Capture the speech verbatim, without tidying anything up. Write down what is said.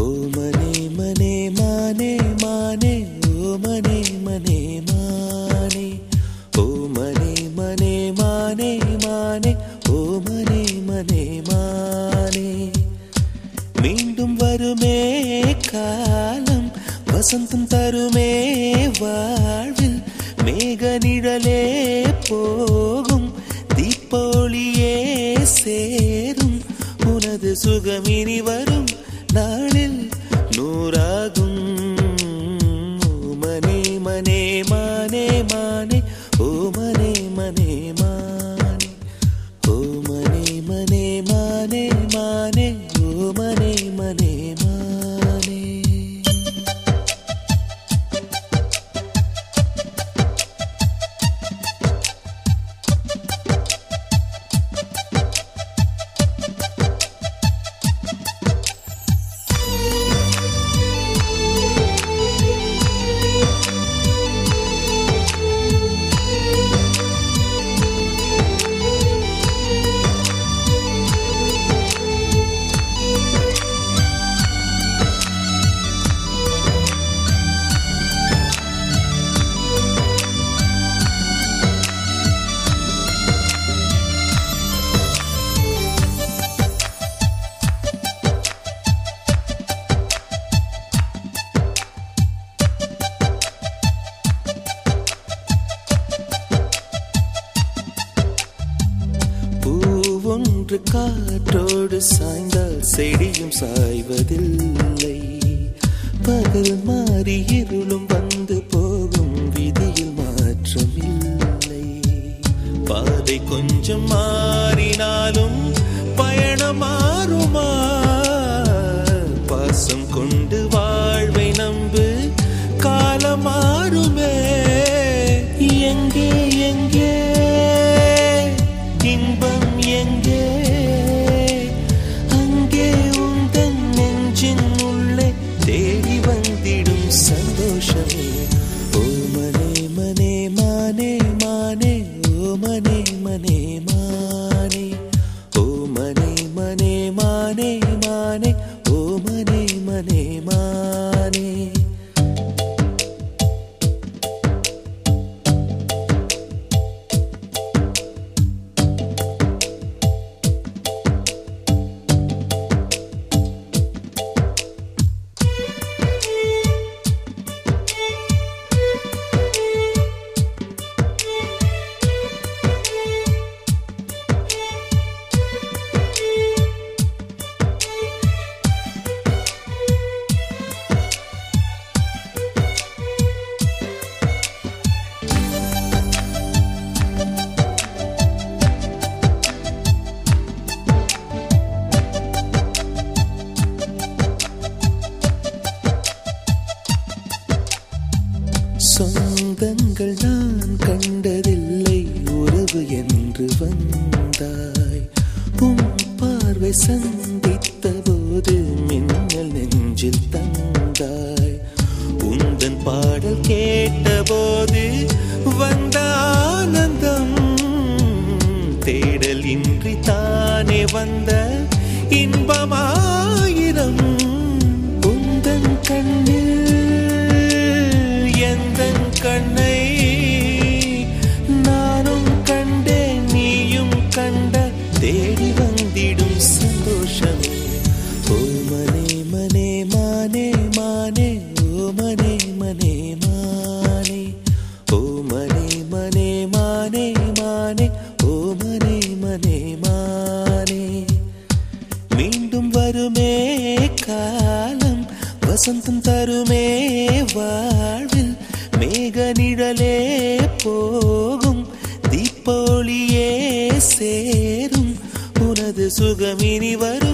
மனே மனே மானே மானே ஓ மனே மனே மானே ஓ மனே மனே மானே மானே ஓ மனே மனே மானே மீண்டும் வருமே காலம் வசந்தம் தருமே வாழ்வில் மேக நிழலே போகும் தீப்பொழியே சேரும் உனது சுகமினி வரும் நாளில் நூறாகும் ஓ மனே மனே மானே மானே ஓ மனே மனே மானே ஓ மனே மனே மானே மானே ஓ மனே மனே மானே ஒன்று காற்றோடு சாய்ந்தால் செடியும் சாய்வதில்லை பகல் மாறி இருளும் வந்து போகும் விதியில் மாற்றமில்லை பாதை கொஞ்சம் மாறினாலும் பயணம் மாறுமா பாசம் கொண்டு வாழ்வை நம்பு காலம் மாறுமே எங்கே எங்கே இன்பம் எங்கே அங்கே உந்தன் நெஞ்சின் உள்ளே தேடி வந்திடும் சந்தோஷமே ஓ மனே மனே மானே மானே ஓ மனே மனே மானே ஓ மனே மனே மானே மானே ஓ மனே மனே மானே சொந்தங்கள் நான் கண்டதில்லை உறவு என்று வந்தாய் உன் பார்வை சந்தித்த போது மின்னல் நெஞ்சில் தந்தாய் உந்தன் பாடல் கேட்ட போது வந்த ஆனந்தம் தேடல் இன்றி தானே வந்த இன்பமாயிரம் உந்தன் கண்ணில் எந்தன் கண்ணை நானும் கண்டேன் நீயும் கண்ட தேடி வந்திடும் சந்தோஷமே ஓ மனே மனே மானே மானே ஓ மனே மனே மானே ஓ மனே மனே மானே மானே ஓ மனே மனே மானே மீண்டும் வருமே காலம் வசந்தம் தருமே வாழ்வில் மேக நிழலே போகும் தீப்பொழியே சேரும் உனது சுகமினி வரும்